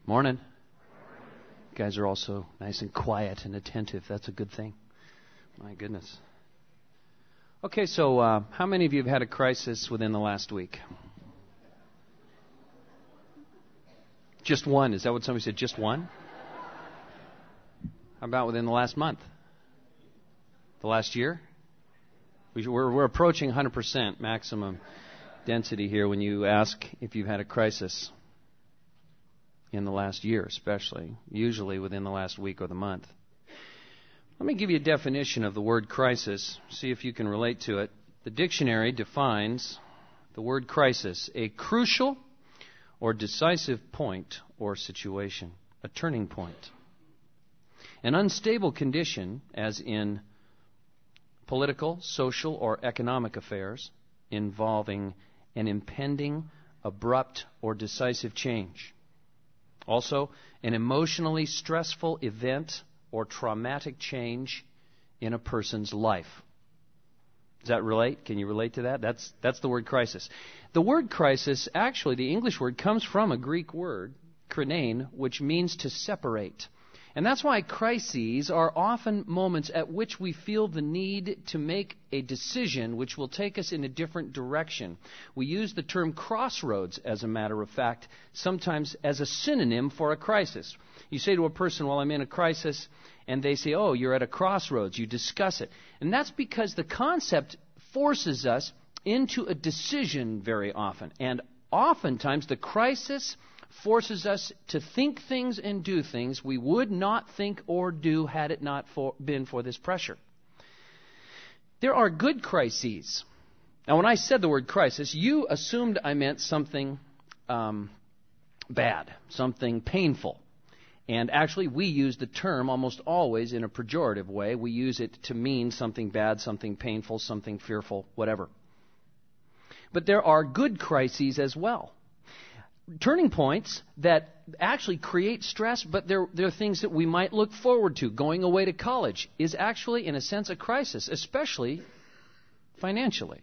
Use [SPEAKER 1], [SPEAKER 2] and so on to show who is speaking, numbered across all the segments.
[SPEAKER 1] Morning. You guys are all so nice and quiet and attentive. That's a good thing. My goodness. Okay, so how many of you have had a crisis within the last week? Just one. Is that what somebody said? Just one? How about within the last month? The last year? We're approaching 100% maximum density here when you ask if you've had a crisis in the last year, especially, usually within the last week or the month. Let me give you a definition of the word crisis, see if you can relate to it. The dictionary defines the word crisis, a crucial or decisive point or situation, a turning point. An unstable condition, as in political, social, or economic affairs, involving an impending, abrupt, or decisive change. Also, an emotionally stressful event or traumatic change in a person's life. Does that relate? Can you relate to that? That's the word crisis. The word crisis, actually, the English word, comes from a Greek word, krinein, which means to separate. And that's why crises are often moments at which we feel the need to make a decision which will take us in a different direction. We use the term crossroads, as a matter of fact, sometimes as a synonym for a crisis. You say to a person, well, I'm in a crisis, and they say, oh, you're at a crossroads. You discuss it. And that's because the concept forces us into a decision very often. And oftentimes the crisis forces us to think things and do things we would not think or do had it not been for this pressure. There are good crises. Now, when I said the word crisis, you assumed I meant something bad, something painful. And actually, we use the term almost always in a pejorative way. We use it to mean something bad, something painful, something fearful, whatever. But there are good crises as well. Turning points that actually create stress, but they're things that we might look forward to. Going away to college is actually, in a sense, a crisis, especially financially.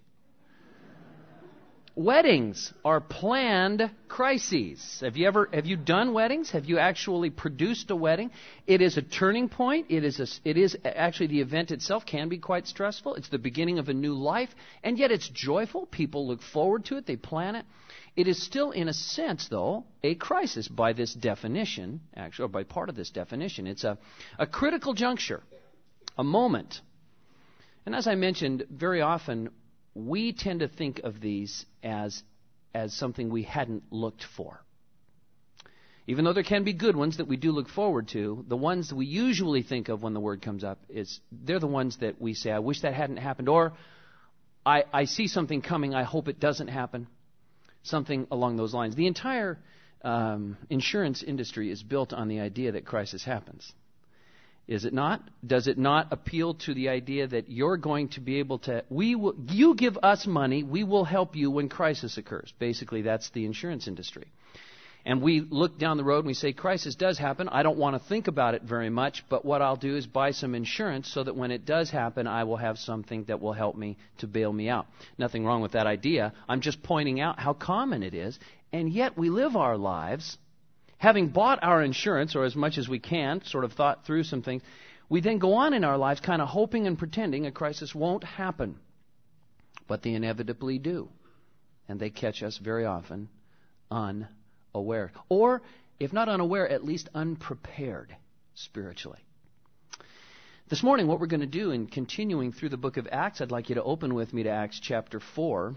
[SPEAKER 1] Weddings are planned crises. Have you done weddings? Have you actually produced a wedding? It is a turning point. It is actually, the event itself can be quite stressful. It's the beginning of a new life, and yet it's joyful. People look forward to it. They plan it. It is still, in a sense, though, a crisis by this definition, actually, or by part of this definition. It's a critical juncture, a moment. And as I mentioned, very often we tend to think of these as something we hadn't looked for. Even though there can be good ones that we do look forward to, the ones that we usually think of when the word comes up, they're the ones that we say, I wish that hadn't happened, or I see something coming, I hope it doesn't happen. Something along those lines. The entire insurance industry is built on the idea that crisis happens. Is it not? Does it not appeal to the idea that you're going to be able to, you give us money, we will help you when crisis occurs. Basically, that's the insurance industry. And we look down the road and we say, crisis does happen. I don't want to think about it very much, but what I'll do is buy some insurance so that when it does happen, I will have something that will help me to bail me out. Nothing wrong with that idea. I'm just pointing out how common it is. And yet we live our lives, having bought our insurance, or as much as we can, sort of thought through some things, we then go on in our lives kind of hoping and pretending a crisis won't happen. But they inevitably do. And they catch us very often unaware. Or, if not unaware, at least unprepared spiritually. This morning, what we're going to do in continuing through the book of Acts, I'd like you to open with me to Acts chapter 4,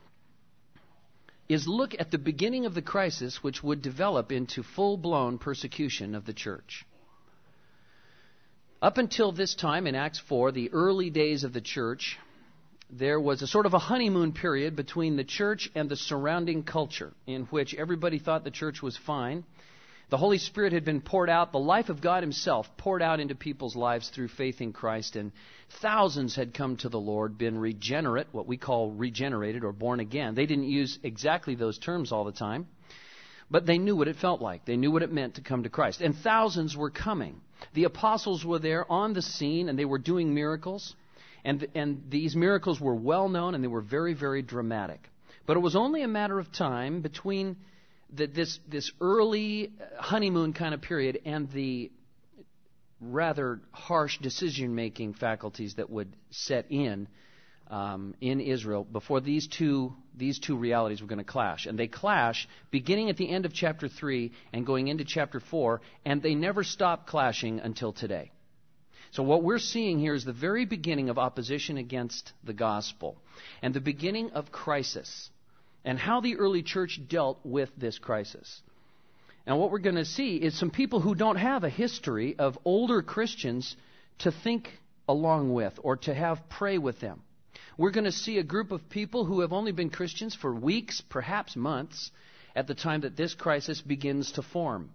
[SPEAKER 1] is look at the beginning of the crisis which would develop into full-blown persecution of the church. Up until this time in Acts 4, the early days of the church, there was a sort of a honeymoon period between the church and the surrounding culture in which everybody thought the church was fine. The Holy Spirit had been poured out, the life of God Himself poured out into people's lives through faith in Christ, and thousands had come to the Lord, been regenerate, what we call regenerated or born again. They didn't use exactly those terms all the time, but they knew what it felt like. They knew what it meant to come to Christ. And thousands were coming. The apostles were there on the scene, and they were doing miracles. And these miracles were well known, and they were very, very dramatic. But it was only a matter of time between this early honeymoon kind of period and the rather harsh decision-making faculties that would set in Israel before these two realities were going to clash. And they clash beginning at the end of chapter 3 and going into chapter 4, and they never stop clashing until today. So what we're seeing here is the very beginning of opposition against the gospel and the beginning of crisis and how the early church dealt with this crisis. And what we're going to see is some people who don't have a history of older Christians to think along with or to have pray with them. We're going to see a group of people who have only been Christians for weeks, perhaps months, at the time that this crisis begins to form.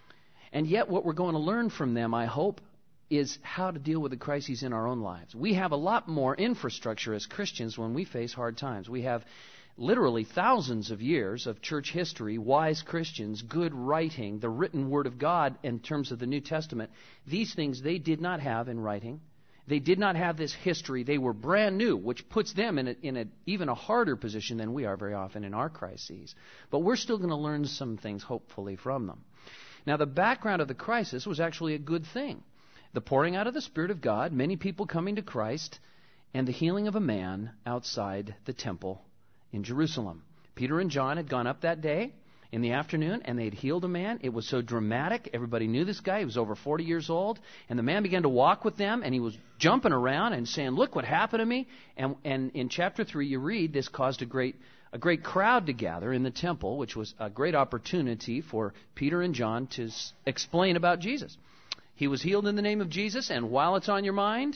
[SPEAKER 1] And yet what we're going to learn from them, I hope, is how to deal with the crises in our own lives. We have a lot more infrastructure as Christians when we face hard times. We have literally thousands of years of church history, wise Christians, good writing, the written Word of God in terms of the New Testament. These things they did not have in writing. They did not have this history. They were brand new, which puts them in even a harder position than we are very often in our crises. But we're still going to learn some things, hopefully, from them. Now, the background of the crisis was actually a good thing. The pouring out of the Spirit of God, many people coming to Christ, and the healing of a man outside the temple in Jerusalem. Peter and John had gone up that day in the afternoon, and they had healed a man. It was so dramatic. Everybody knew this guy. He was over 40 years old. And the man began to walk with them, and he was jumping around and saying, "Look what happened to me." And in chapter 3, you read, this caused a great crowd to gather in the temple, which was a great opportunity for Peter and John to explain about Jesus. He was healed in the name of Jesus, and while it's on your mind,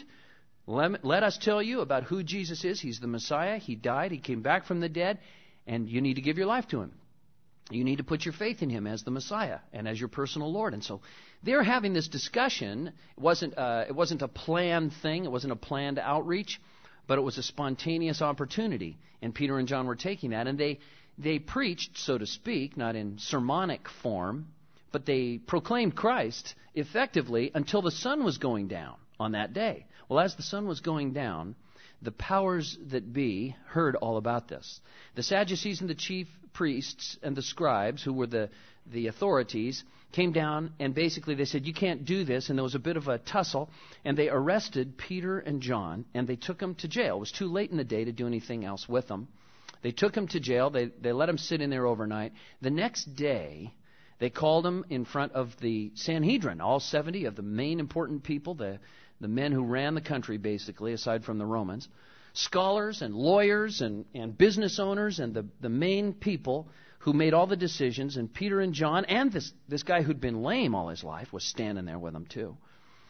[SPEAKER 1] let us tell you about who Jesus is. He's the Messiah. He died. He came back from the dead, and you need to give your life to Him. You need to put your faith in Him as the Messiah and as your personal Lord. And so they're having this discussion. It wasn't a planned thing. It wasn't a planned outreach, but it was a spontaneous opportunity. And Peter and John were taking that, and they preached, so to speak, not in sermonic form, but they proclaimed Christ effectively until the sun was going down on that day. Well, as the sun was going down, the powers that be heard all about this. The Sadducees and the chief priests and the scribes, who were the authorities, came down and basically they said, "You can't do this." And there was a bit of a tussle, and they arrested Peter and John, and they took them to jail. It was too late in the day to do anything else with them. They took them to jail. They let them sit in there overnight. The next day, they called them in front of the Sanhedrin, all 70 of the main important people, the men who ran the country, basically, aside from the Romans, scholars and lawyers and business owners and the main people who made all the decisions. And Peter and John and this guy who'd been lame all his life was standing there with them too.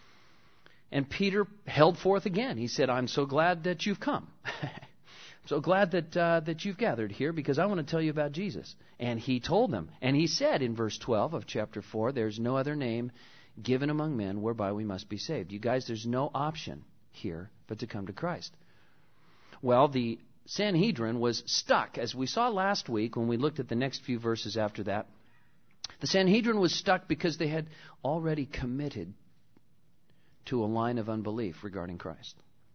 [SPEAKER 1] And Peter held forth again. He said, "I'm so glad that you've come. I'm so glad that you've gathered here because I want to tell you about Jesus." And he told them. And he said in verse 12 of chapter 4, "There's no other name given among men whereby we must be saved." You guys, there's no option here but to come to Christ. Well, the Sanhedrin was stuck. As we saw last week when we looked at the next few verses after that, the Sanhedrin was stuck because they had already committed to a line of unbelief regarding Christ.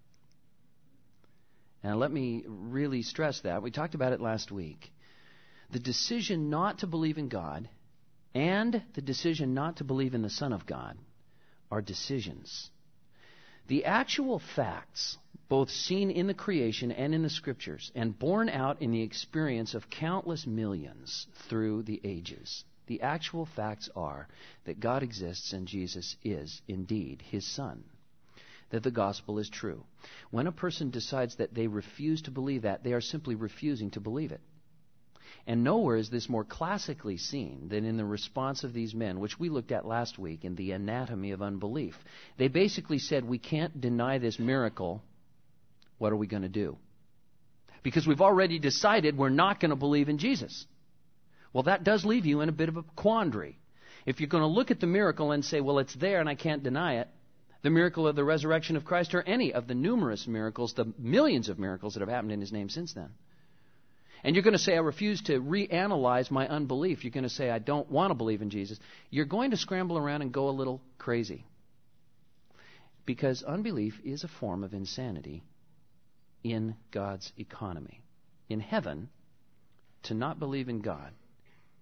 [SPEAKER 1] Now, let me really stress that. We talked about it last week. The decision not to believe in God and the decision not to believe in the Son of God are decisions. The actual facts, both seen in the creation and in the Scriptures, and borne out in the experience of countless millions through the ages, the actual facts are that God exists and Jesus is indeed His Son, that the gospel is true. When a person decides that they refuse to believe that, they are simply refusing to believe it. And nowhere is this more classically seen than in the response of these men, which we looked at last week in the anatomy of unbelief. They basically said, "We can't deny this miracle. What are we going to do? Because we've already decided we're not going to believe in Jesus." Well, that does leave you in a bit of a quandary. If you're going to look at the miracle and say, "Well, it's there and I can't deny it," the miracle of the resurrection of Christ or any of the numerous miracles, the millions of miracles that have happened in His name since then. And you're going to say, "I refuse to reanalyze my unbelief." You're going to say, "I don't want to believe in Jesus." You're going to scramble around and go a little crazy. Because unbelief is a form of insanity in God's economy. In heaven, to not believe in God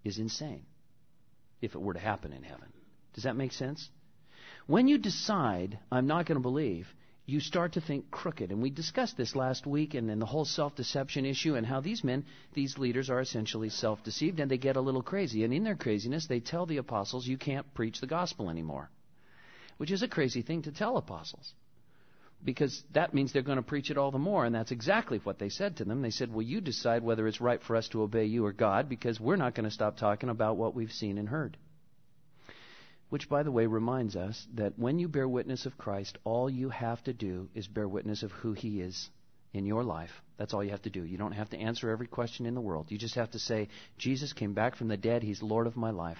[SPEAKER 1] is insane if it were to happen in heaven. Does that make sense? When you decide, I'm not going to believe, you start to think crooked. And we discussed this last week, and then the whole self-deception issue, and how these men, these leaders, are essentially self-deceived, and they get a little crazy. And in their craziness, they tell the apostles, you can't preach the gospel anymore, which is a crazy thing to tell apostles, because that means they're going to preach it all the more. And that's exactly what they said to them. They said, well, you decide whether it's right for us to obey you or God, because we're not going to stop talking about what we've seen and heard. Which, by the way, reminds us that when you bear witness of Christ, all you have to do is bear witness of who He is in your life. That's all you have to do. You don't have to answer every question in the world. You just have to say, Jesus came back from the dead. He's Lord of my life.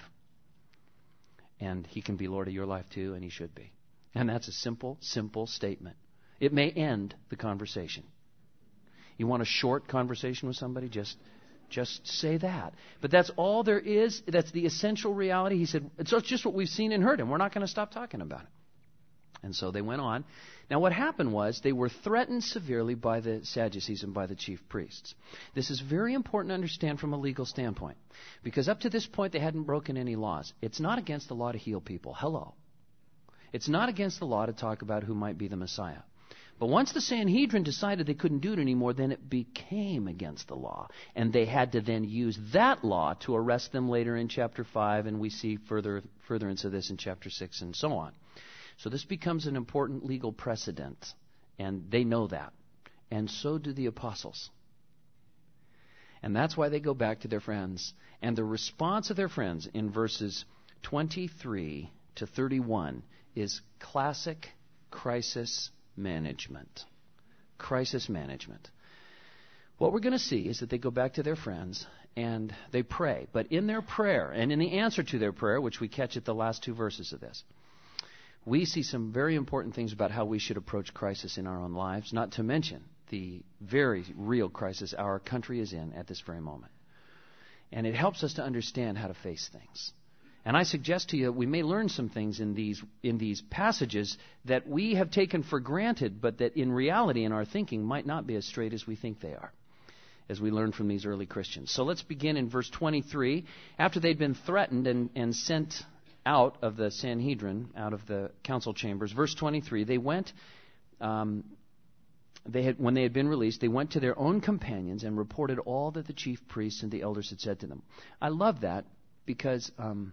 [SPEAKER 1] And He can be Lord of your life too, and He should be. And that's a simple, simple statement. It may end the conversation. You want a short conversation with somebody? Just say that. But that's all there is. That's the essential reality. He said, it's just what we've seen and heard, and we're not going to stop talking about it. And so they went on. Now what happened was they were threatened severely by the Sadducees and by the chief priests. This is very important to understand from a legal standpoint, because up to this point they hadn't broken any laws. It's not against the law to heal people. Hello. It's not against the law to talk about who might be the Messiah. But once the Sanhedrin decided they couldn't do it anymore, then it became against the law. And they had to then use that law to arrest them later in chapter 5, and we see furtherance of this in chapter 6 and so on. So this becomes an important legal precedent, and they know that. And so do the apostles. And that's why they go back to their friends. And the response of their friends in verses 23 to 31 is classic crisis management. Crisis management. What we're going to see is that they go back to their friends and they pray. But in their prayer, and in the answer to their prayer, which we catch at the last 2 verses of this, we see some very important things about how we should approach crisis in our own lives, not to mention the very real crisis our country is in at this very moment. And it helps us to understand how to face things. And I suggest to you that we may learn some things in these passages that we have taken for granted, but that in reality in our thinking might not be as straight as we think they are, as we learn from these early Christians. So let's begin in verse 23. After they'd been threatened and sent out of the Sanhedrin, out of the council chambers, verse 23, they went, when they had been released, they went to their own companions and reported all that the chief priests and the elders had said to them. I love that because...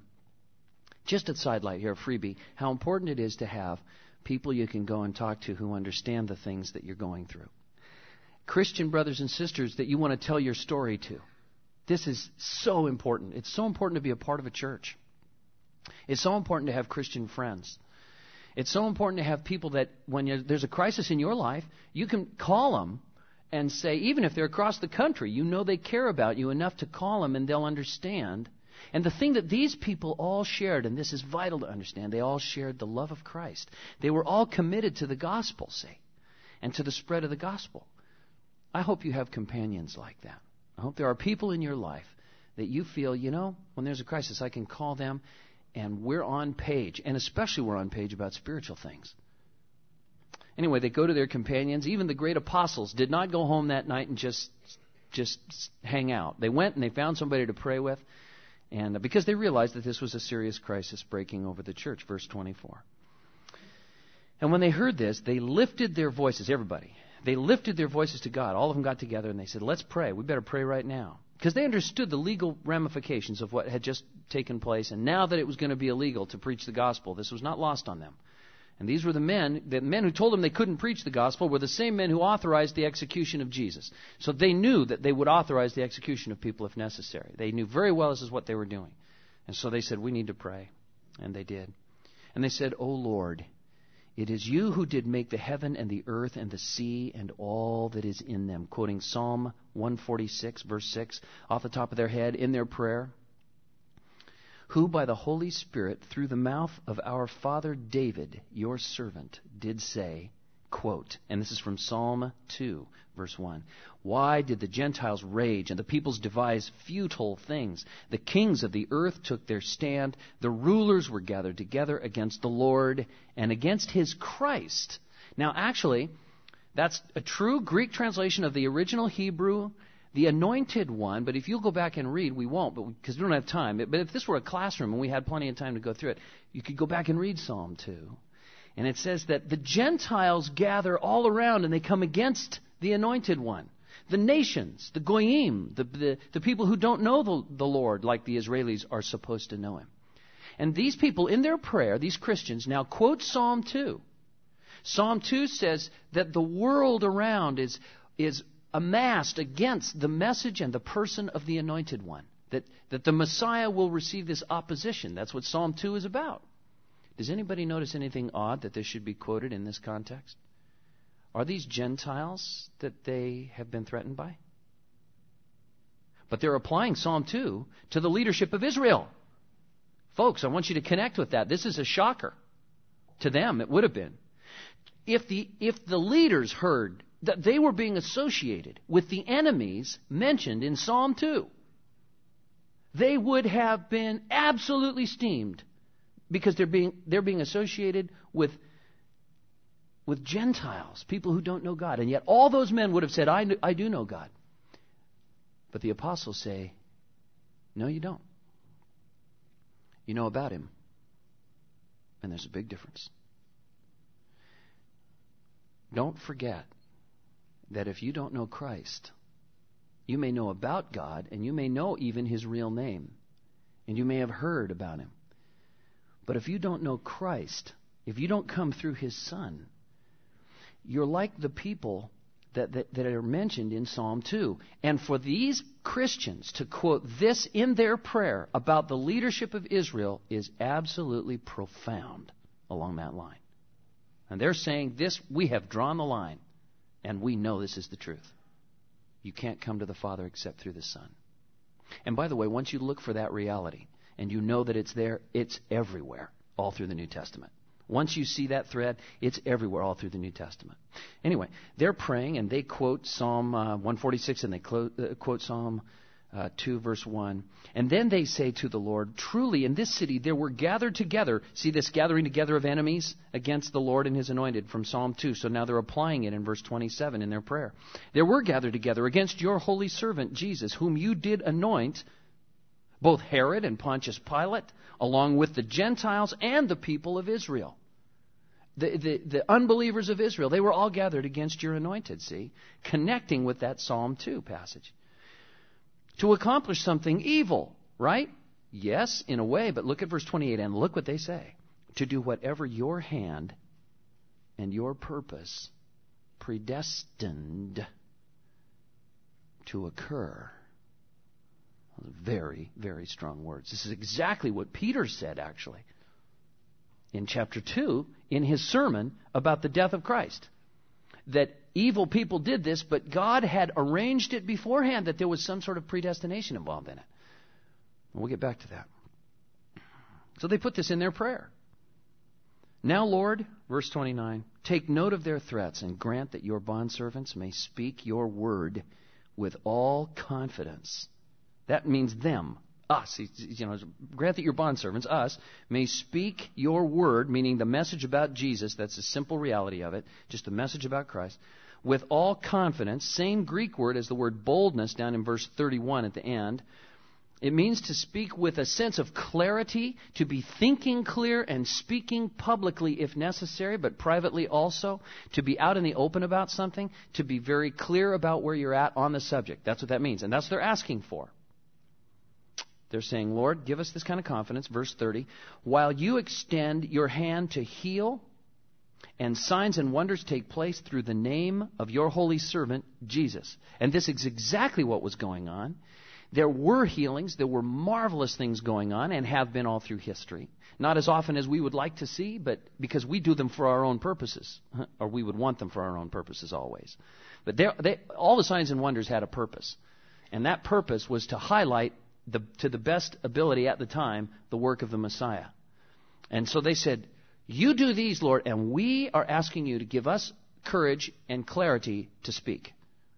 [SPEAKER 1] just a sidelight here, a freebie, how important it is to have people you can go and talk to who understand the things that you're going through. Christian brothers and sisters that you want to tell your story to. This is so important. It's so important to be a part of a church. It's so important to have Christian friends. It's so important to have people that when there's a crisis in your life, you can call them and say, even if they're across the country, you know they care about you enough to call them and they'll understand. And the thing that these people all shared, and this is vital to understand, they all shared the love of Christ. They were all committed to the gospel, see, and to the spread of the gospel. I hope you have companions like that. I hope there are people in your life that you feel, when there's a crisis, I can call them, and we're on page, and especially we're on page about spiritual things. Anyway, they go to their companions. Even the great apostles did not go home that night and just hang out. They went and they found somebody to pray with. And because they realized that this was a serious crisis breaking over the church, verse 24. And when they heard this, they lifted their voices, everybody. They lifted their voices to God. All of them got together and they said, let's pray. We better pray right now. Because they understood the legal ramifications of what had just taken place. And now that it was going to be illegal to preach the gospel, this was not lost on them. And these were the men who told them they couldn't preach the gospel were the same men who authorized the execution of Jesus. So they knew that they would authorize the execution of people if necessary. They knew very well this is what they were doing. And so they said, we need to pray. And they did. And they said, O Lord, it is you who did make the heaven and the earth and the sea and all that is in them. Quoting Psalm 146, verse 6, off the top of their head in their prayer. Who by the Holy Spirit, through the mouth of our father David, your servant, did say, quote, and this is from Psalm 2, verse 1, why did the Gentiles rage and the peoples devise futile things? The kings of the earth took their stand. The rulers were gathered together against the Lord and against his Christ. Now, actually, that's a true Greek translation of the original Hebrew. the Anointed One, but if you'll go back and read, we won't, because we don't have time. But if this were a classroom and we had plenty of time to go through it, you could go back and read Psalm 2. And it says that the Gentiles gather all around and they come against the Anointed One. The nations, the Goyim, the people who don't know the Lord like the Israelis are supposed to know Him. And these people, in their prayer, these Christians, now quote Psalm 2. Psalm 2 says that the world around is amassed against the message and the person of the Anointed One. That the Messiah will receive this opposition. That's what Psalm 2 is about. Does anybody notice anything odd that this should be quoted in this context? Are these Gentiles that they have been threatened by? But they're applying Psalm 2 to the leadership of Israel. Folks, I want you to connect with that. This is a shocker. To them, it would have been. If the leaders heard that they were being associated with the enemies mentioned in Psalm 2, they would have been absolutely steamed, because they're being associated with Gentiles, people who don't know God. And yet all those men would have said, I do know God. But the apostles say, no, you don't. You know about Him. And there's a big difference. Don't forget that if you don't know Christ, you may know about God, and you may know even His real name, and you may have heard about Him. But if you don't know Christ, if you don't come through His Son, you're like the people that are mentioned in Psalm 2. And for these Christians to quote this in their prayer about the leadership of Israel is absolutely profound along that line. And they're saying this, we have drawn the line, and we know this is the truth. You can't come to the Father except through the Son. And by the way, once you look for that reality, and you know that it's there, it's everywhere, all through the New Testament. Once you see that thread, it's everywhere, all through the New Testament. Anyway, they're praying, and they quote Psalm 146, and they quote Psalm 2, verse 1. And then they say to the Lord, truly in this city there were gathered together. See this gathering together of enemies against the Lord and His anointed from Psalm 2. So now they're applying it in verse 27 in their prayer. There were gathered together against your holy servant Jesus, whom you did anoint, both Herod and Pontius Pilate, along with the Gentiles and the people of Israel. The unbelievers of Israel, they were all gathered against your anointed, see? Connecting with that Psalm 2 passage. To accomplish something evil, right? Yes, in a way, but look at verse 28 and look what they say. To do whatever your hand and your purpose predestined to occur. Very, very strong words. This is exactly what Peter said, actually, in chapter 2, in his sermon about the death of Christ. That evil people did this, but God had arranged it beforehand, that there was some sort of predestination involved in it. We'll get back to that. So they put this in their prayer. Now, Lord, verse 29, take note of their threats and grant that your bondservants may speak your word with all confidence. That means them, us. Grant that your bondservants, us, may speak your word, meaning the message about Jesus. That's the simple reality of it, just the message about Christ, with all confidence. Same Greek word as the word boldness down in verse 31 at the end. It means to speak with a sense of clarity, to be thinking clear and speaking publicly if necessary, but privately also, to be out in the open about something, to be very clear about where you're at on the subject. That's what that means, and that's what they're asking for. They're saying, Lord, give us this kind of confidence, verse 30, while you extend your hand to heal, and signs and wonders take place through the name of your holy servant, Jesus. And this is exactly what was going on. There were healings, there were marvelous things going on, and have been all through history. Not as often as we would like to see, but because we do them for our own purposes, or we would want them for our own purposes always. But all the signs and wonders had a purpose, and that purpose was to highlight, to the best ability at the time, the work of the Messiah. And so they said, you do these, Lord, and we are asking you to give us courage and clarity to speak.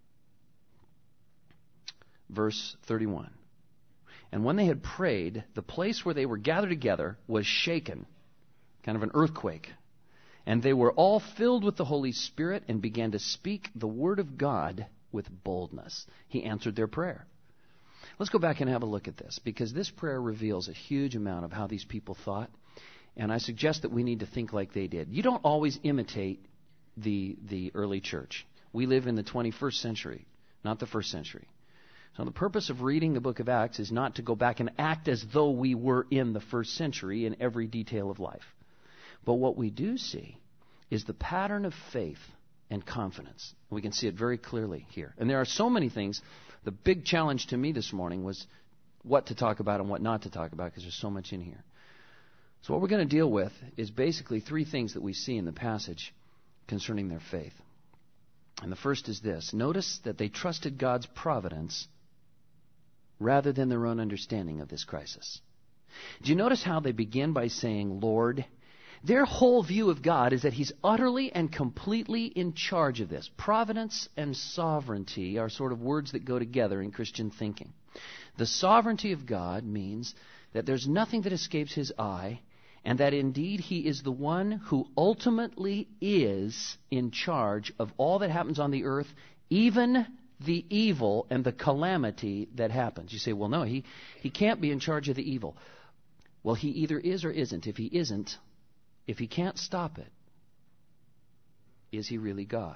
[SPEAKER 1] Verse 31. And when they had prayed, the place where they were gathered together was shaken, kind of an earthquake. And they were all filled with the Holy Spirit and began to speak the word of God with boldness. He answered their prayer. Let's go back and have a look at this, because this prayer reveals a huge amount of how these people thought, and I suggest that we need to think like they did. You don't always imitate the early church. We live in the 21st century, not the first century. So the purpose of reading the book of Acts is not to go back and act as though we were in the first century in every detail of life. But what we do see is the pattern of faith and confidence. We can see it very clearly here. And there are so many things. The big challenge to me this morning was what to talk about and what not to talk about, because there's so much in here. So what we're going to deal with is basically three things that we see in the passage concerning their faith. And the first is this. Notice that they trusted God's providence rather than their own understanding of this crisis. Do you notice how they begin by saying, Lord? Their whole view of God is that He's utterly and completely in charge of this. Providence and sovereignty are sort of words that go together in Christian thinking. The sovereignty of God means that there's nothing that escapes His eye, and that indeed He is the one who ultimately is in charge of all that happens on the earth, even the evil and the calamity that happens. You say, well, no, He can't be in charge of the evil. Well, He either is or isn't. If He isn't, if He can't stop it, is He really God?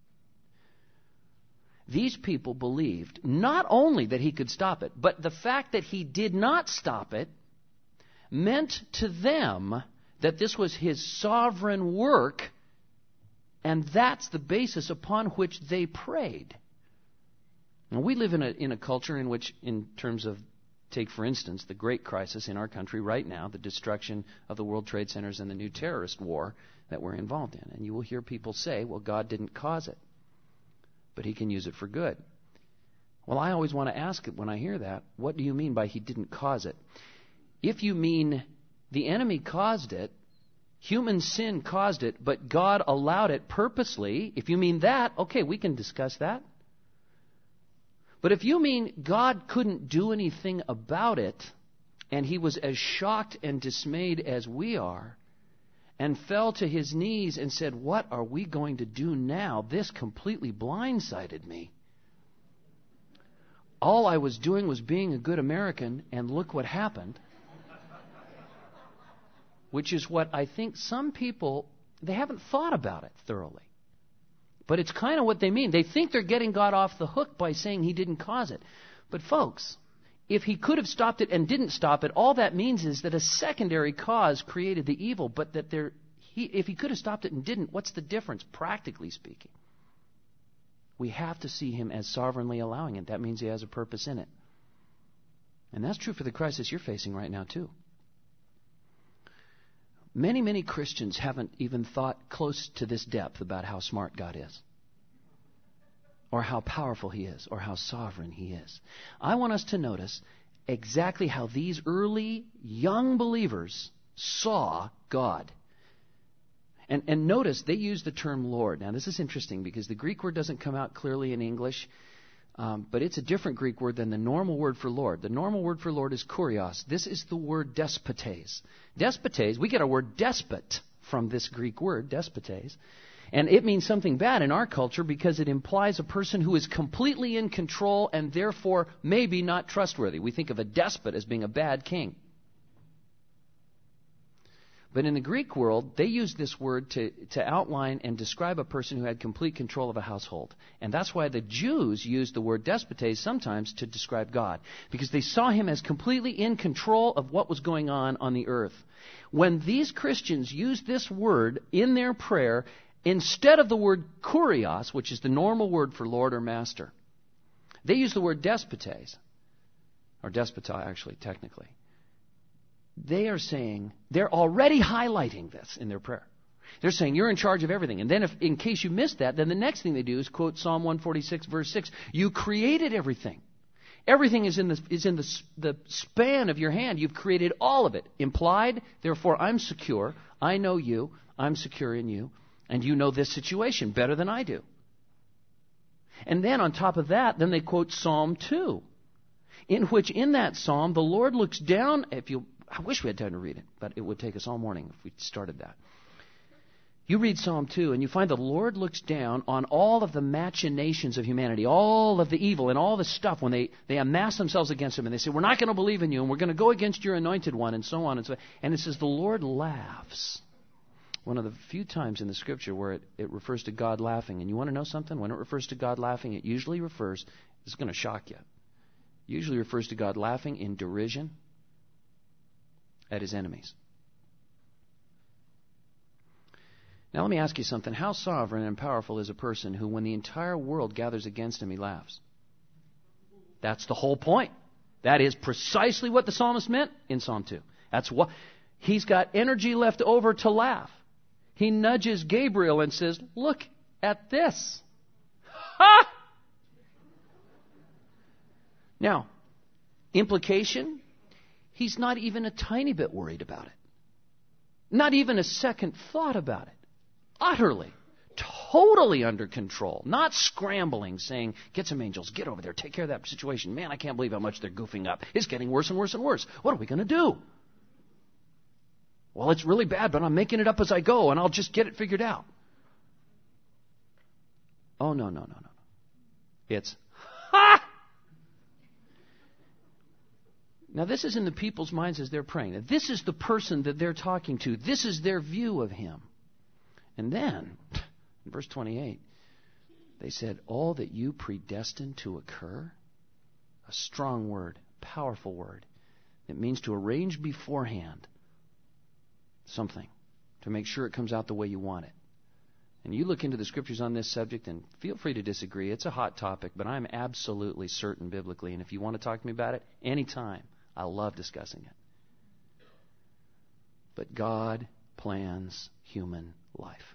[SPEAKER 1] These people believed not only that He could stop it, but the fact that He did not stop it meant to them that this was His sovereign work, and that's the basis upon which they prayed. Now, we live in a culture in which, in terms of, take for instance, the great crisis in our country right now, the destruction of the World Trade Centers and the new terrorist war that we're involved in. And you will hear people say, well, God didn't cause it, but He can use it for good. Well, I always want to ask it when I hear that, what do you mean by He didn't cause it? If you mean the enemy caused it, human sin caused it, but God allowed it purposely, if you mean that, okay, we can discuss that. But if you mean God couldn't do anything about it, and He was as shocked and dismayed as we are, and fell to His knees and said, what are we going to do now? This completely blindsided me. All I was doing was being a good American, and look what happened. Which is what I think some people, they haven't thought about it thoroughly. But it's kind of what they mean. They think they're getting God off the hook by saying He didn't cause it. But folks, if He could have stopped it and didn't stop it, all that means is that a secondary cause created the evil, but that if He could have stopped it and didn't, what's the difference, practically speaking? We have to see Him as sovereignly allowing it. That means He has a purpose in it. And that's true for the crisis you're facing right now, too. Many, many Christians haven't even thought close to this depth about how smart God is, or how powerful He is, or how sovereign He is. I want us to notice exactly how these early young believers saw God. And notice they use the term Lord. Now this is interesting because the Greek word doesn't come out clearly in English, but it's a different Greek word than the normal word for Lord. The normal word for Lord is kurios. This is the word despotes. Despotes, we get our word despot from this Greek word, despotes. And it means something bad in our culture because it implies a person who is completely in control and therefore maybe not trustworthy. We think of a despot as being a bad king. But in the Greek world, they used this word to outline and describe a person who had complete control of a household. And that's why the Jews used the word despotes sometimes to describe God, because they saw Him as completely in control of what was going on the earth. When these Christians used this word in their prayer, instead of the word kurios, which is the normal word for Lord or Master, they used the word despotes, or despota actually, technically. They are saying, they're already highlighting this in their prayer. They're saying, you're in charge of everything. And then if, in case you missed that, then the next thing they do is quote Psalm 146, verse 6. You created everything. Everything is in the span of your hand. You've created all of it. Implied, therefore, I'm secure. I know you. I'm secure in you. And you know this situation better than I do. And then on top of that, then they quote Psalm 2, in which in that psalm, the Lord looks down, I wish we had time to read it, but it would take us all morning if we started that. You read Psalm 2 and you find the Lord looks down on all of the machinations of humanity, all of the evil and all the stuff when they amass themselves against Him and they say, we're not going to believe in you and we're going to go against your anointed one and so on and so on. And it says the Lord laughs. One of the few times in the Scripture where it refers to God laughing. And you want to know something? When it refers to God laughing, it usually refers, it's going to shock you, it usually refers to God laughing in derision at His enemies. Now let me ask you something. How sovereign and powerful is a person who, when the entire world gathers against him, he laughs? That's the whole point. That is precisely what the psalmist meant in Psalm 2. That's what he's got energy left over to laugh. He nudges Gabriel and says, look at this. Ha! Now, implication, he's not even a tiny bit worried about it. Not even a second thought about it. Utterly, totally under control. Not scrambling, saying, get some angels, get over there, take care of that situation. Man, I can't believe how much they're goofing up. It's getting worse and worse and worse. What are we going to do? Well, it's really bad, but I'm making it up as I go, and I'll just get it figured out. Oh, no. It's, ha! Now, this is in the people's minds as they're praying. Now, this is the person that they're talking to. This is their view of Him. And then, in verse 28, they said, all that you predestined to occur, a strong word, powerful word. It means to arrange beforehand something, to make sure it comes out the way you want it. And you look into the Scriptures on this subject, and feel free to disagree. It's a hot topic, but I'm absolutely certain biblically. And if you want to talk to me about it, anytime. I love discussing it. But God plans human life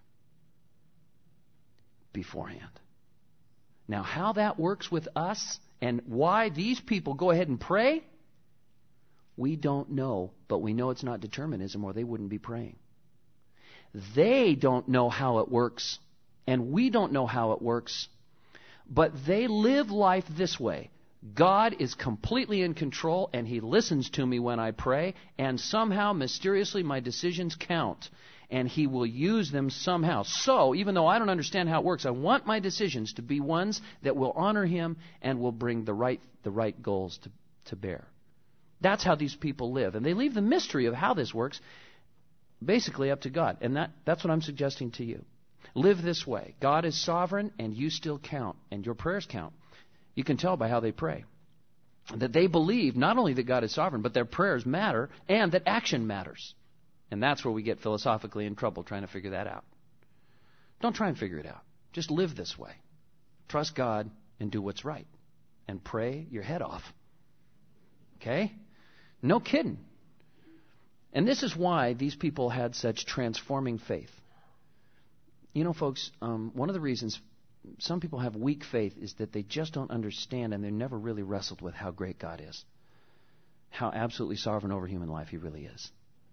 [SPEAKER 1] beforehand. Now, how that works with us and why these people go ahead and pray, we don't know, but we know it's not determinism or they wouldn't be praying. They don't know how it works, and we don't know how it works, but they live life this way. God is completely in control, and He listens to me when I pray, and somehow, mysteriously, my decisions count, and He will use them somehow. So, even though I don't understand how it works, I want my decisions to be ones that will honor Him and will bring the right goals to bear. That's how these people live, and they leave the mystery of how this works basically up to God, and that's what I'm suggesting to you. Live this way. God is sovereign, and you still count, and your prayers count. You can tell by how they pray that they believe not only that God is sovereign, but their prayers matter and that action matters. And that's where we get philosophically in trouble trying to figure that out. Don't try and figure it out. Just live this way. Trust God and do what's right. And pray your head off. Okay? No kidding. And this is why these people had such transforming faith. You know, folks, one of the reasons some people have weak faith is that they just don't understand, and they've never really wrestled with how great God is, how absolutely sovereign over human life He really is.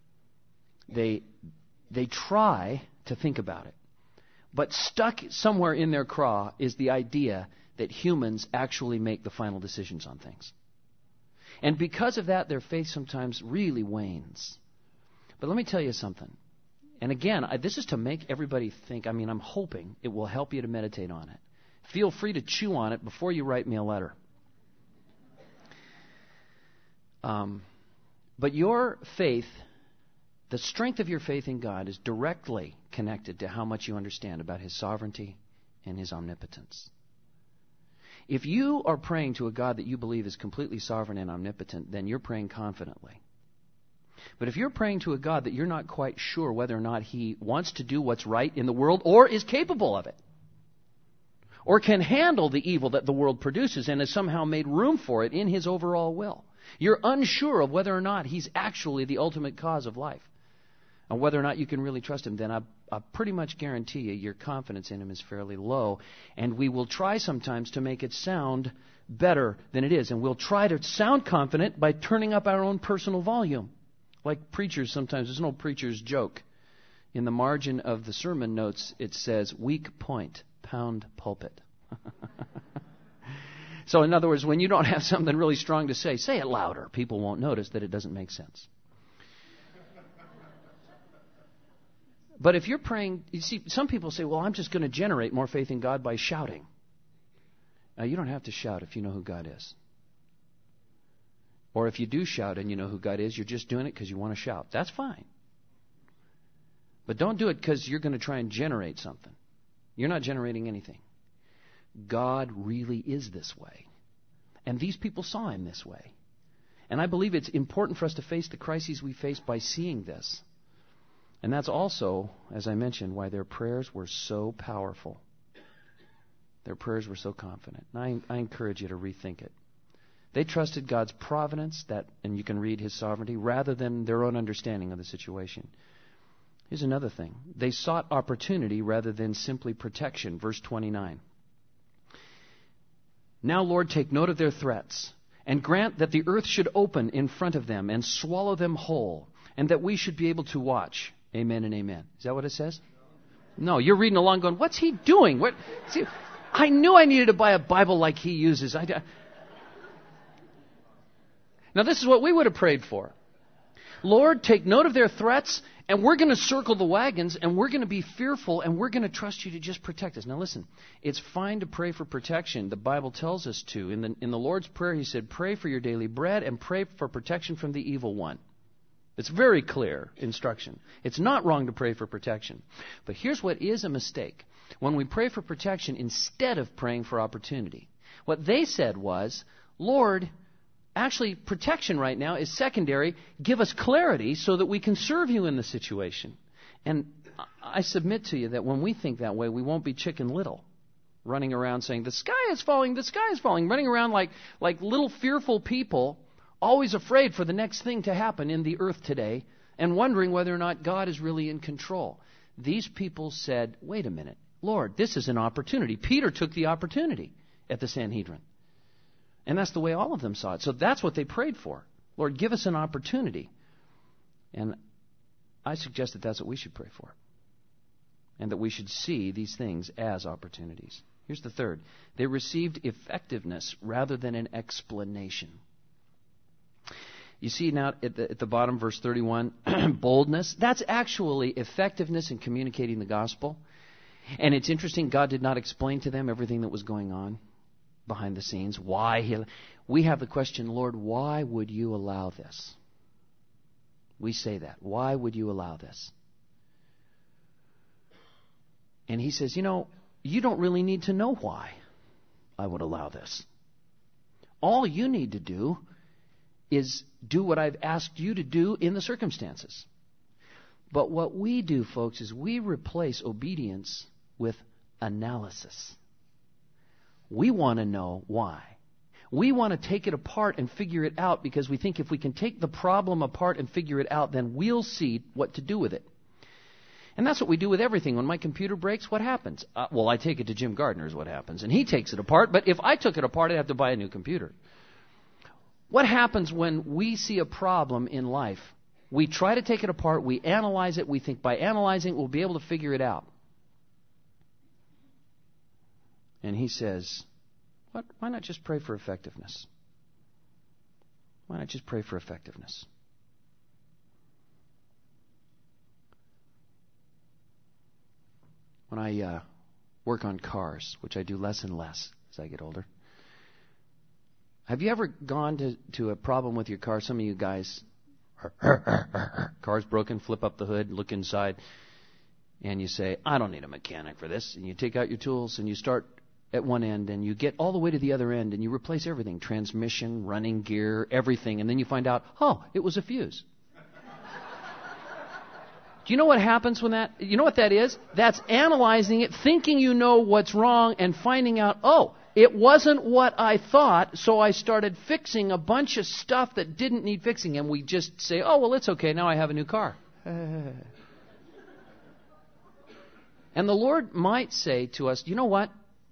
[SPEAKER 1] They try to think about it, but stuck somewhere in their craw is the idea that humans actually make the final decisions on things. And because of that, their faith sometimes really wanes. But let me tell you something. And again, this is to make everybody think. I mean, I'm hoping it will help you to meditate on it. Feel free to chew on it before you write me a letter. But your faith, the strength of your faith in God is directly connected to how much you understand about His sovereignty and His omnipotence. If you are praying to a God that you believe is completely sovereign and omnipotent, then you're praying confidently. But if you're praying to a God that you're not quite sure whether or not He wants to do what's right in the world or is capable of it, or can handle the evil that the world produces and has somehow made room for it in His overall will, you're unsure of whether or not He's actually the ultimate cause of life, and whether or not you can really trust Him, then I pretty much guarantee you your confidence in Him is fairly low. And we will try sometimes to make it sound better than it is. And we'll try to sound confident by turning up our own personal volume. Like preachers sometimes, there's an old preacher's joke. In the margin of the sermon notes, it says, weak point, pound pulpit. So in other words, when you don't have something really strong to say it louder. People won't notice that it doesn't make sense. But if you're praying, you see, some people say, well, I'm just going to generate more faith in God by shouting. Now, you don't have to shout if you know who God is. Or if you do shout and you know who God is, you're just doing it because you want to shout. That's fine. But don't do it because you're going to try and generate something. You're not generating anything. God really is this way. And these people saw Him this way. And I believe it's important for us to face the crises we face by seeing this. And that's also, as I mentioned, why their prayers were so powerful. Their prayers were so confident. And I encourage you to rethink it. They trusted God's providence, and you can read His sovereignty, rather than their own understanding of the situation. Here's another thing. They sought opportunity rather than simply protection. Verse 29. Now, Lord, take note of their threats, and grant that the earth should open in front of them and swallow them whole, and that we should be able to watch. Amen and amen. Is that what it says? No, you're reading along going, what's he doing? See, I knew I needed to buy a Bible like he uses. Now, this is what we would have prayed for. Lord, take note of their threats, and we're going to circle the wagons, and we're going to be fearful, and we're going to trust you to just protect us. Now listen, it's fine to pray for protection. The Bible tells us to. In the Lord's Prayer, He said, pray for your daily bread and pray for protection from the evil one. It's very clear instruction. It's not wrong to pray for protection. But here's what is a mistake. When we pray for protection instead of praying for opportunity, what they said was, Lord, actually, protection right now is secondary. Give us clarity so that we can serve you in the situation. And I submit to you that when we think that way, we won't be Chicken Little, running around saying, the sky is falling, running around like little fearful people, always afraid for the next thing to happen in the earth today, and wondering whether or not God is really in control. These people said, wait a minute, Lord, this is an opportunity. Peter took the opportunity at the Sanhedrin. And that's the way all of them saw it. So that's what they prayed for. Lord, give us an opportunity. And I suggest that that's what we should pray for. And that we should see these things as opportunities. Here's the third. They received effectiveness rather than an explanation. You see now at the bottom, verse 31, boldness. That's actually effectiveness in communicating the gospel. And it's interesting, God did not explain to them everything that was going on behind the scenes. We have the question, Lord, why would you allow this? We say that. Why would you allow this? And He says, you don't really need to know why I would allow this. All you need to do is do what I've asked you to do in the circumstances. But what we do, folks, is we replace obedience with analysis. We want to know why. We want to take it apart and figure it out because we think if we can take the problem apart and figure it out, then we'll see what to do with it. And that's what we do with everything. When my computer breaks, what happens? I take it to Jim Gardner is what happens. And he takes it apart. But if I took it apart, I'd have to buy a new computer. What happens when we see a problem in life? We try to take it apart. We analyze it. We think by analyzing, we'll be able to figure it out. And He says, why not just pray for effectiveness? Why not just pray for effectiveness? When I work on cars, which I do less and less as I get older, have you ever gone to a problem with your car? Some of you guys, car's broken, flip up the hood, look inside, and you say, I don't need a mechanic for this. And you take out your tools and you start at one end and you get all the way to the other end and you replace everything, transmission, running gear, everything, and then you find out, it was a fuse. Do you know what happens when that, you know what that is? That's analyzing it, thinking you know what's wrong, and finding out, it wasn't what I thought, so I started fixing a bunch of stuff that didn't need fixing, and we just say, it's okay, now I have a new car. And the Lord might say to us, you know what?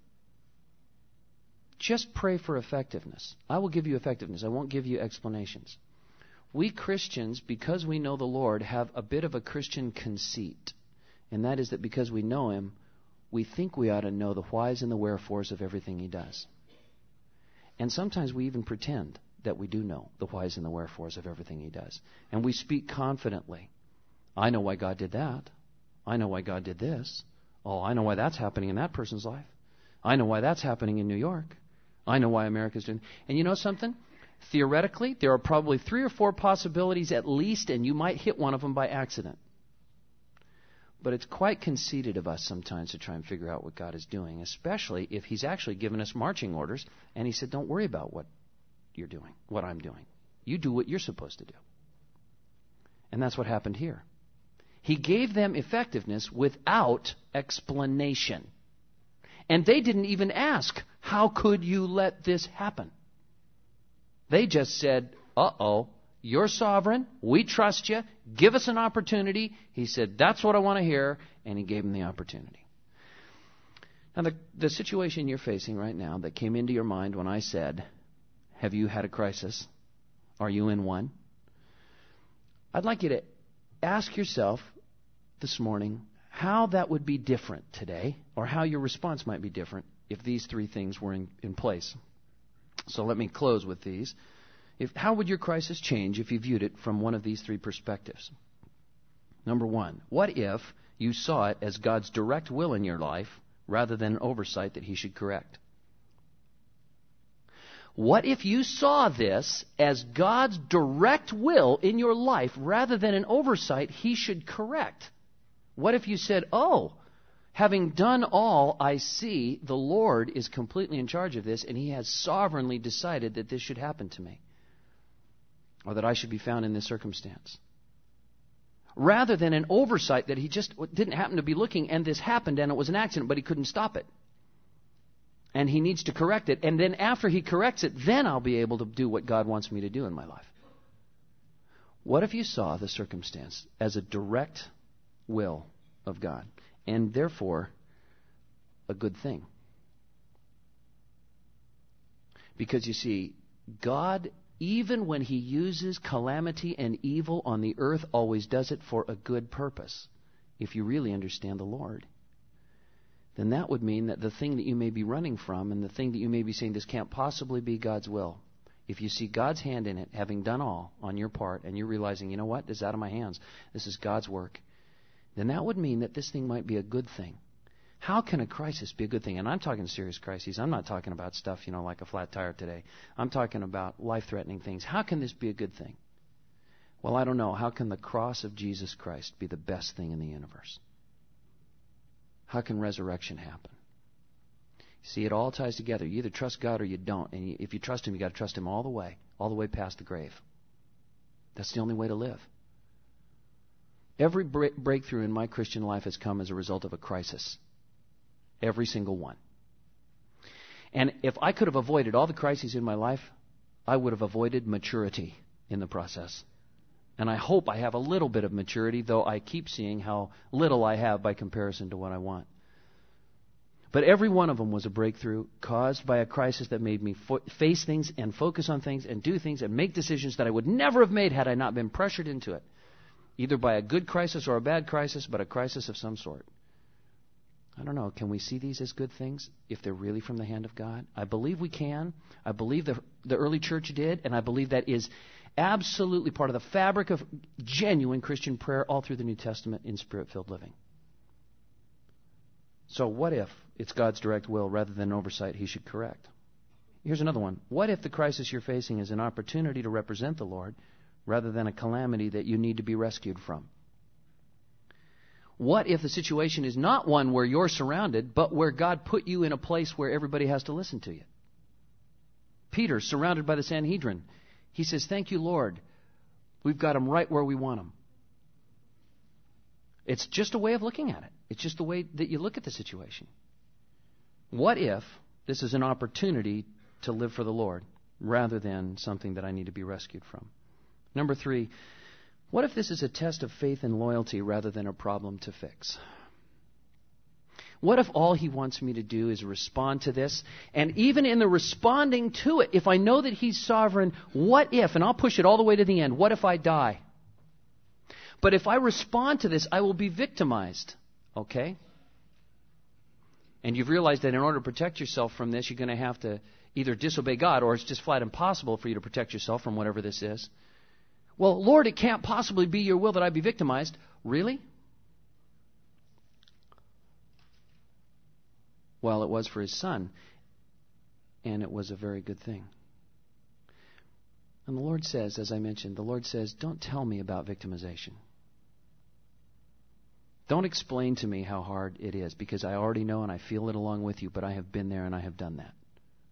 [SPEAKER 1] Just pray for effectiveness. I will give you effectiveness. I won't give you explanations. We Christians, because we know the Lord, have a bit of a Christian conceit. And that is that because we know Him, we think we ought to know the whys and the wherefores of everything He does. And sometimes we even pretend that we do know the whys and the wherefores of everything He does. And we speak confidently. I know why God did that. I know why God did this. Oh, I know why that's happening in that person's life. I know why that's happening in New York. I know why America's doing. And you know something? Theoretically, there are probably 3 or 4 possibilities at least, and you might hit one of them by accident. But it's quite conceited of us sometimes to try and figure out what God is doing, especially if He's actually given us marching orders, and He said, don't worry about what you're doing, what I'm doing. You do what you're supposed to do. And that's what happened here. He gave them effectiveness without explanation. And they didn't even ask, how could you let this happen? They just said, uh-oh, you're sovereign, we trust you, give us an opportunity. He said, that's what I want to hear, and He gave them the opportunity. Now, the situation you're facing right now that came into your mind when I said, have you had a crisis? Are you in one? I'd like you to ask yourself this morning how that would be different today, or how your response might be different if these 3 things were in place. So let me close with these. How would your crisis change if you viewed it from one of these 3 perspectives? Number 1, what if you saw it as God's direct will in your life rather than an oversight that He should correct? What if you saw this as God's direct will in your life rather than an oversight He should correct? What if you said, oh, having done all, I see the Lord is completely in charge of this, and He has sovereignly decided that this should happen to me, or that I should be found in this circumstance. Rather than an oversight that He just didn't happen to be looking, and this happened, and it was an accident, but He couldn't stop it. And He needs to correct it. And then after He corrects it, then I'll be able to do what God wants me to do in my life. What if you saw the circumstance as a direct will of God, and therefore a good thing? Because you see, God, even when He uses calamity and evil on the earth, always does it for a good purpose. If you really understand the Lord, then that would mean that the thing that you may be running from, and the thing that you may be saying, this can't possibly be God's will, if you see God's hand in it, having done all on your part, and you're realizing, you know what, this is out of my hands, this is God's work, then that would mean that this thing might be a good thing. How can a crisis be a good thing? And I'm talking serious crises. I'm not talking about stuff, like a flat tire today. I'm talking about life-threatening things. How can this be a good thing? Well, I don't know. How can the cross of Jesus Christ be the best thing in the universe? How can resurrection happen? See, it all ties together. You either trust God or you don't. And if you trust Him, you've got to trust Him all the way past the grave. That's the only way to live. Every breakthrough in my Christian life has come as a result of a crisis. Every single one. And if I could have avoided all the crises in my life, I would have avoided maturity in the process. And I hope I have a little bit of maturity, though I keep seeing how little I have by comparison to what I want. But every one of them was a breakthrough caused by a crisis that made me face things and focus on things and do things and make decisions that I would never have made had I not been pressured into it. Either by a good crisis or a bad crisis, but a crisis of some sort. I don't know. Can we see these as good things if they're really from the hand of God? I believe we can. I believe the early church did, and I believe that is absolutely part of the fabric of genuine Christian prayer all through the New Testament in Spirit-filled living. So what if it's God's direct will rather than oversight He should correct? Here's another one. What if the crisis you're facing is an opportunity to represent the Lord rather than a calamity that you need to be rescued from? What if the situation is not one where you're surrounded, but where God put you in a place where everybody has to listen to you? Peter, surrounded by the Sanhedrin, he says, thank you, Lord. We've got them right where we want them. It's just a way of looking at it. It's just the way that you look at the situation. What if this is an opportunity to live for the Lord rather than something that I need to be rescued from? Number 3, what if this is a test of faith and loyalty rather than a problem to fix? What if all He wants me to do is respond to this? And even in the responding to it, if I know that He's sovereign, what if, and I'll push it all the way to the end, what if I die? But if I respond to this, I will be victimized. Okay? And you've realized that in order to protect yourself from this, you're going to have to either disobey God, or it's just flat impossible for you to protect yourself from whatever this is. Well, Lord, it can't possibly be your will that I be victimized. Really? Well, it was for his son, and it was a very good thing. And the Lord says, as I mentioned, the Lord says, don't tell me about victimization. Don't explain to me how hard it is, because I already know and I feel it along with you, but I have been there and I have done that.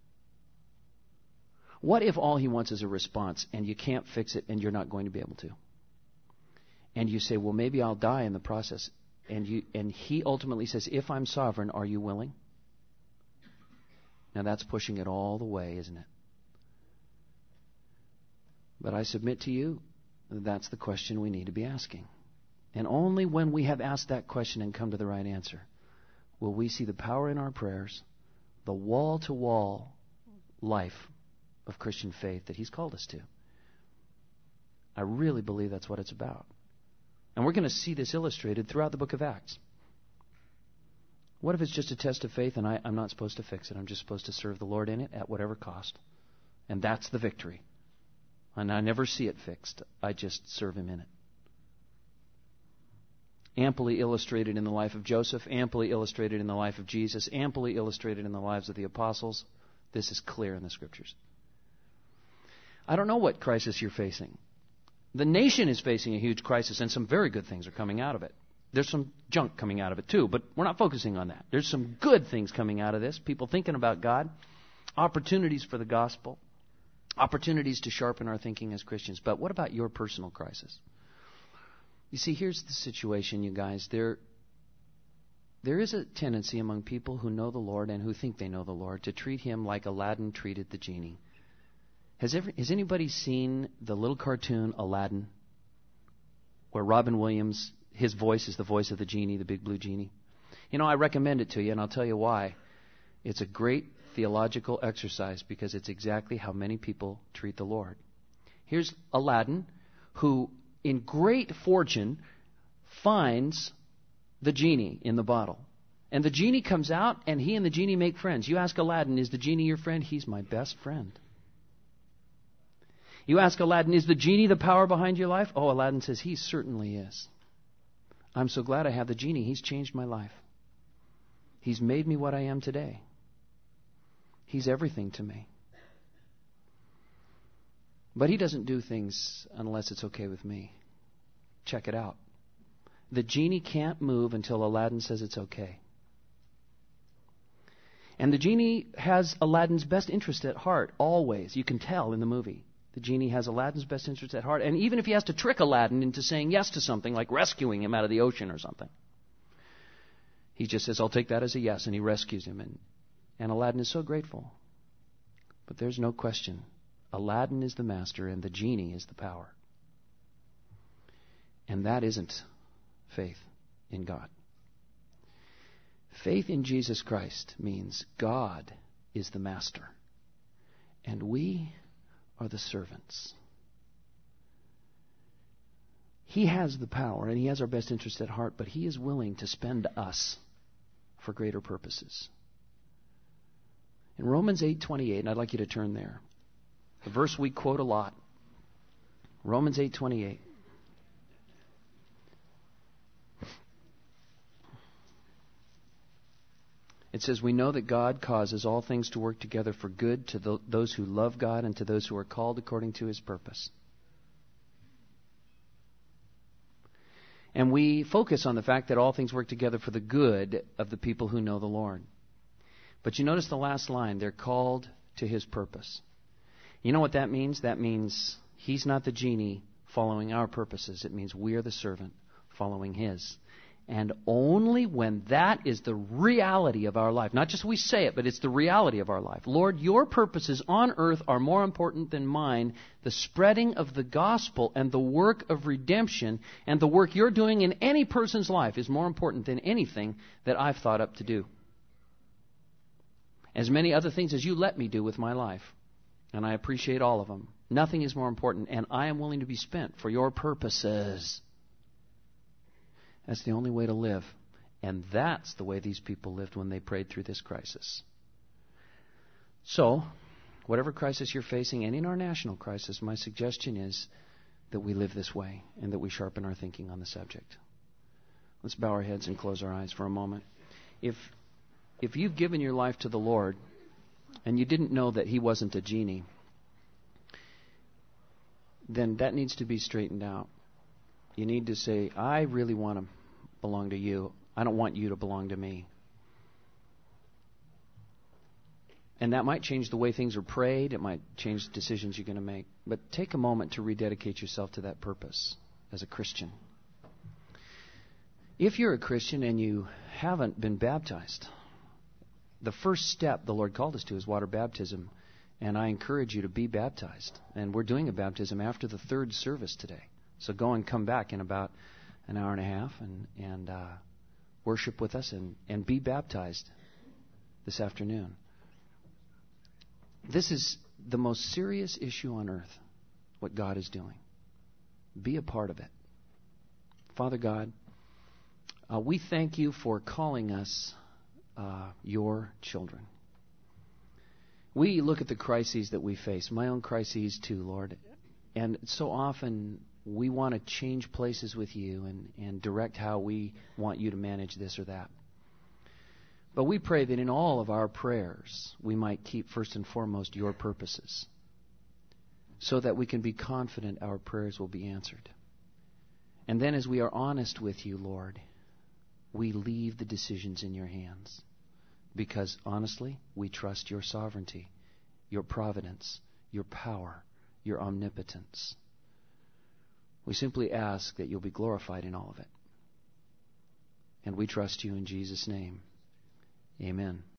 [SPEAKER 1] What if all he wants is a response and you can't fix it and you're not going to be able to? And you say, well, maybe I'll die in the process. And he ultimately says, if I'm sovereign, are you willing? Now that's pushing it all the way, isn't it? But I submit to you, that's the question we need to be asking. And only when we have asked that question and come to the right answer will we see the power in our prayers, the wall-to-wall life of Christian faith that he's called us to. I really believe that's what it's about. And we're going to see this illustrated throughout the book of Acts. What if it's just a test of faith and I'm not supposed to fix it? I'm just supposed to serve the Lord in it at whatever cost. And that's the victory. And I never see it fixed. I just serve him in it. Amply illustrated in the life of Joseph, amply illustrated in the life of Jesus, amply illustrated in the lives of the apostles. This is clear in the Scriptures. I don't know what crisis you're facing. The nation is facing a huge crisis, and some very good things are coming out of it. There's some junk coming out of it too, but we're not focusing on that. There's some good things coming out of this. People thinking about God, opportunities for the gospel, opportunities to sharpen our thinking as Christians. But what about your personal crisis? You see, here's the situation, you guys. There is a tendency among people who know the Lord and who think they know the Lord to treat him like Aladdin treated the genie. Has anybody seen the little cartoon Aladdin, where Robin Williams, his voice is the voice of the genie, the big blue genie? You know, I recommend it to you, and I'll tell you why. It's a great theological exercise because it's exactly how many people treat the Lord. Here's Aladdin, who in great fortune finds the genie in the bottle. And the genie comes out, and he and the genie make friends. You ask Aladdin, is the genie your friend? He's my best friend. You ask Aladdin, is the genie the power behind your life? Oh, Aladdin says, he certainly is. I'm so glad I have the genie. He's changed my life. He's made me what I am today. He's everything to me. But he doesn't do things unless it's okay with me. Check it out. The genie can't move until Aladdin says it's okay. And the genie has Aladdin's best interest at heart, always. You can tell in the movie. The genie has Aladdin's best interest at heart. And even if he has to trick Aladdin into saying yes to something, like rescuing him out of the ocean or something, he just says, I'll take that as a yes, and he rescues him. And Aladdin is so grateful. But there's no question. Aladdin is the master and the genie is the power. And that isn't faith in God. Faith in Jesus Christ means God is the master and we are the servants. He has the power and he has our best interest at heart, but he is willing to spend us for greater purposes. In Romans 8:28, and I'd like you to turn there, the verse we quote a lot, Romans 8:28. It says, we know that God causes all things to work together for good to those who love God and to those who are called according to his purpose. And we focus on the fact that all things work together for the good of the people who know the Lord. But you notice the last line, they're called to his purpose. You know what that means? That means he's not the genie following our purposes. It means we are the servant following his. And only when that is the reality of our life, not just we say it, but it's the reality of our life. Lord, your purposes on earth are more important than mine. The spreading of the gospel and the work of redemption and the work you're doing in any person's life is more important than anything that I've thought up to do. As many other things as you let me do with my life. And I appreciate all of them. Nothing is more important, and I am willing to be spent for your purposes. That's the only way to live. And that's the way these people lived when they prayed through this crisis. So, whatever crisis you're facing, and in our national crisis, my suggestion is that we live this way and that we sharpen our thinking on the subject. Let's bow our heads and close our eyes for a moment. If If you've given your life to the Lord and you didn't know that He wasn't a genie, then that needs to be straightened out. You need to say, I really want to belong to you. I don't want you to belong to me. And that might change the way things are prayed. It might change the decisions you're going to make. But take a moment to rededicate yourself to that purpose as a Christian. If you're a Christian and you haven't been baptized, the first step the Lord called us to is water baptism. And I encourage you to be baptized. And we're doing a baptism after the third service today. So go and come back in about an hour and a half and worship with us and be baptized this afternoon. This is the most serious issue on earth, what God is doing. Be a part of it. Father God, we thank you for calling us your children. We look at the crises that we face, my own crises too, Lord, and so often we want to change places with you and direct how we want you to manage this or that. But we pray that in all of our prayers, we might keep first and foremost your purposes, so that we can be confident our prayers will be answered. And then as we are honest with you, Lord, we leave the decisions in your hands. Because honestly, we trust your sovereignty, your providence, your power, your omnipotence. We simply ask that you'll be glorified in all of it. And we trust you in Jesus' name. Amen.